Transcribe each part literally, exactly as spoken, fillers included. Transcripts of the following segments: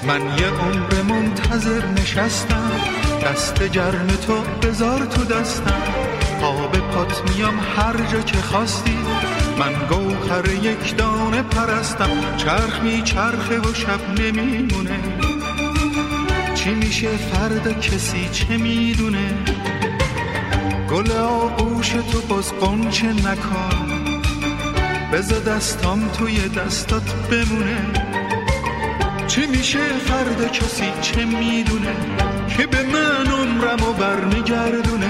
من یه عمر منتظر نشستم، دست گرم تو بذار تو دستم، پا به پات میام هر جا که خواستی، من گوهر یک دانه پرستم. چرخ می چرخه و شب نمیمونه، چی میشه فردا کسی چه میدونه. گل آغوش تو باز قنچه نکن، بذار دستام توی دستات بمونه. چی میشه فردا کسی چه میدونه، که به من عمرمو برمیگردونه.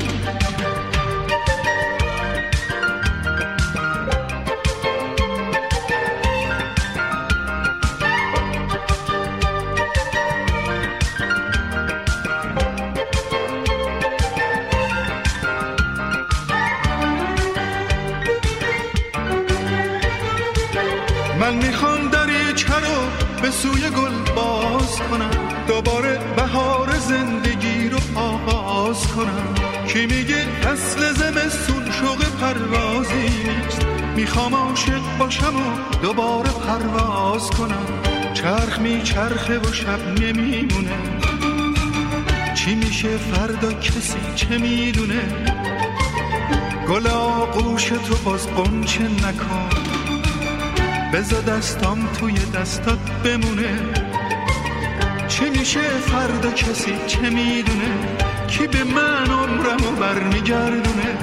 من میخوام دریچه رو به سوی گل باز کنم، دوباره بهار زندگی رو آغاز کنم. کی میگه فصل زمستون شوق پروازی نیست، میخوام عاشق باشم و دوباره پرواز کنم. چرخ میچرخه و شب نمیمونه، چی میشه فردا کسی چه میدونه. گل آغوش تو باز قنچه نکن، بذار دستام توی دستات بمونه. چی میشه فردا کسی چه میدونه، کی به من عمرمو برمیگردونه.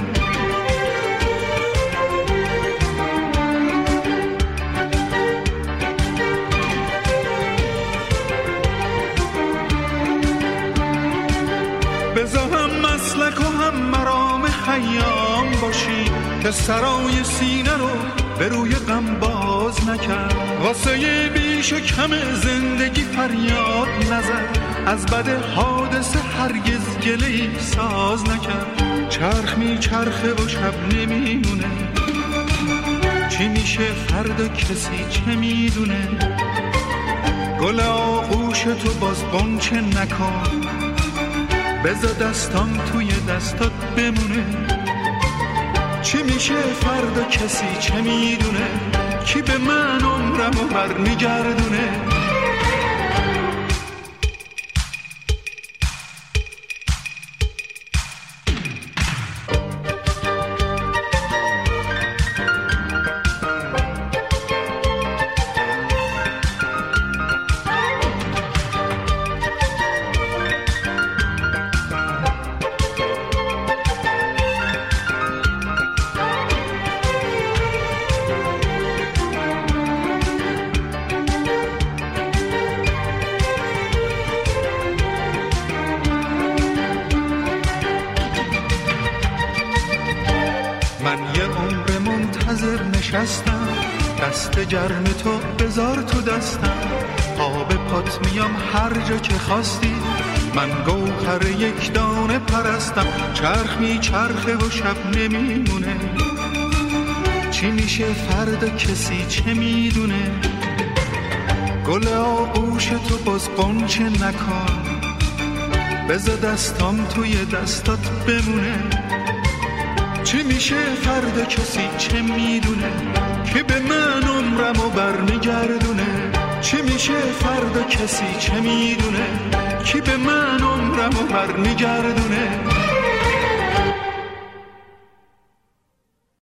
بذار هم مسلک و هم مرام خیام باشی، که سرای سینه رو به روی غم باز نکرد. واسه بیش و کم زندگی فریاد نزد، از بد حادثه هرگز گله‌ای ساز نکرد. چرخ می چرخه و شب نمیمونه، چی میشه فردا کسی چه میدونه. گل آغوش تو باز قنچه نکن، بذار دستام توی دستات بمونه. چی میشه فردا کسی چه میدونه، کی به من عمرمو برمیگردونه. من یه عمر منتظر نشستم، دست گرم تو بذار تو دستم، پا به پات میام هر جا که خواستی، من گوهر یک دانه پرستم. چرخ می چرخه و شب نمیمونه، چی میشه فردا کسی چه میدونه. گل آغوش تو باز قنچه نکن، بذار دستام توی دستات بمونه. چی میشه فردا کسی چه میدونه، که به من عمرمو برمیگردونه. چی میشه فردا کسی چه میدونه، که به من عمرمو برمیگردونه.